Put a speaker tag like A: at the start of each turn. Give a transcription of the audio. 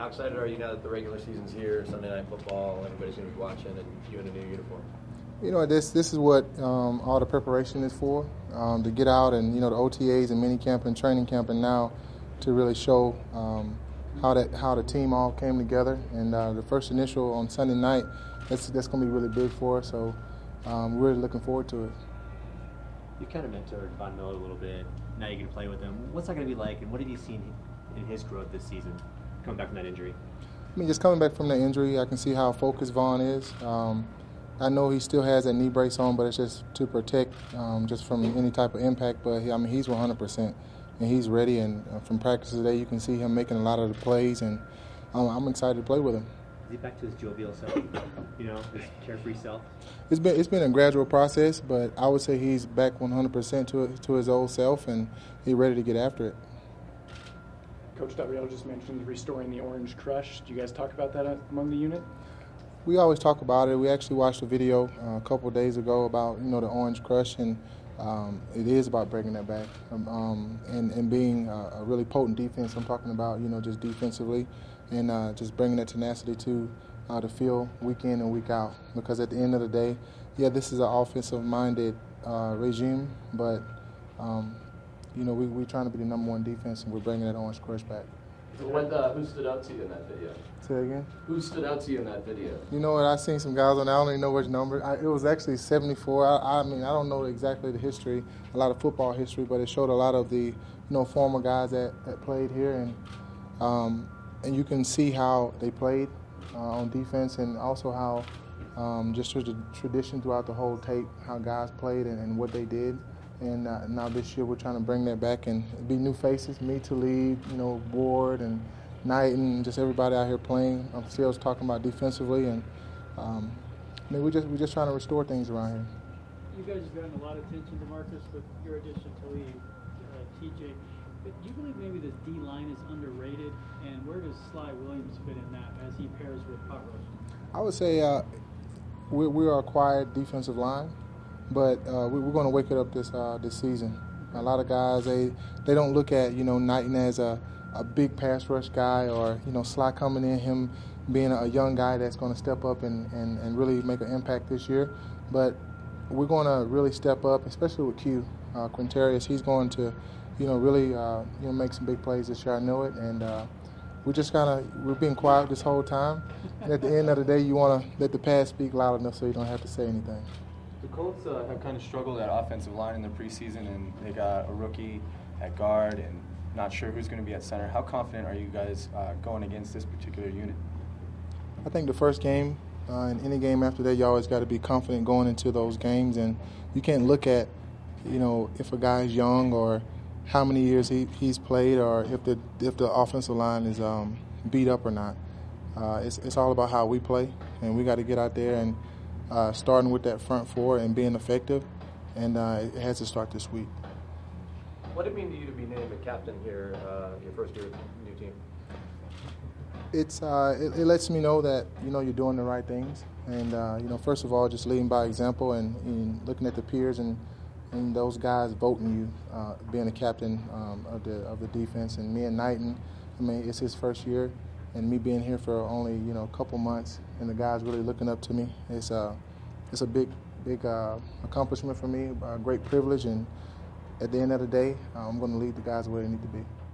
A: How excited are you now that the regular season's here, Sunday Night Football, everybody's going to be watching, and you in a new uniform?
B: You know, this is what all the preparation is for, to get out and, you know, the OTAs and mini camp and training camp, and now to really show how the team all came together. And the first initial on Sunday night, that's going to be really big for us. So we're really looking forward to it.
C: You kind of mentored Von Miller a little bit. Now you're going to play with him. What's that going to be like, and what have you seen in his growth this season, coming back from that injury?
B: I mean, just coming back from the injury, I can see how focused Von is. I know he still has that knee brace on, but it's just to protect just from any type of impact. But he's 100%, and he's ready. And from practice today, you can see him making a lot of the plays, and I'm excited to play with him.
C: Is he back to his jovial self? You know, his carefree self?
B: It's been a gradual process, but I would say he's back 100% to his old self, and he's ready to get after it.
D: Coach Dabriel just mentioned restoring the Orange Crush. Do you guys talk about that among the unit?
B: We always talk about it. We actually watched a video a couple of days ago about, you know, the Orange Crush, and it is about bringing that back and being a really potent defense. I'm talking about, you know, just defensively, and just bringing that tenacity to the field week in and week out. Because at the end of the day, yeah, this is an offensive-minded regime, but you know, we're trying to be the number one defense, and we're bringing that Orange Crush back.
A: Who stood out to you in that video?
B: Say again?
A: Who stood out to you in that video?
B: You know what? I seen some guys on there. I don't even know which number. It was actually 74. I mean, I don't know exactly the history, a lot of football history, but it showed a lot of the, you know, former guys that played here, and you can see how they played on defense, and also how just the tradition throughout the whole tape, how guys played and what they did. And now this year we're trying to bring that back and be new faces, me to lead, you know, Ward and Knight and just everybody out here playing. I'm still talking about defensively, and I mean we're just trying to restore things around here.
E: You guys have gotten a lot of attention to Marcus with your addition to lead TJ. But do you believe maybe this D line is underrated, and where does Sly Williams fit in that as he pairs with Pavros?
B: I would say we are a quiet defensive line. But we're going to wake it up this season. A lot of guys, they don't look at, you know, Knighton as a big pass rush guy, or, you know, Sly coming in, him being a young guy that's going to step up and really make an impact this year. But we're going to really step up, especially with Q. Quintarius, he's going to, you know, really make some big plays this year. I know it. And we're being quiet this whole time. And at the end of the day, you want to let the pass speak loud enough so you don't have to say anything.
F: The Colts have kind of struggled at offensive line in the preseason, and they got a rookie at guard and not sure who's going to be at center. How confident are you guys going against this particular unit?
B: I think the first game and any game after that, you always got to be confident going into those games, and you can't look at, you know, if a guy's young or how many years he's played, or if the offensive line is beat up or not. It's all about how we play, and we got to get out there and starting with that front four and being effective, and it has to start this week.
A: What did it mean to you to be named a captain here, your first year with the new team?
B: It lets me know that, you know, you're doing the right things, and you know, first of all, just leading by example and looking at the peers and those guys voting you, being a captain of the defense, and me and Knighton. I mean, it's his first year, and me being here for only, you know, a couple months, and the guys really looking up to me. It's a big accomplishment for me, a great privilege, and at the end of the day, I'm going to lead the guys where they need to be.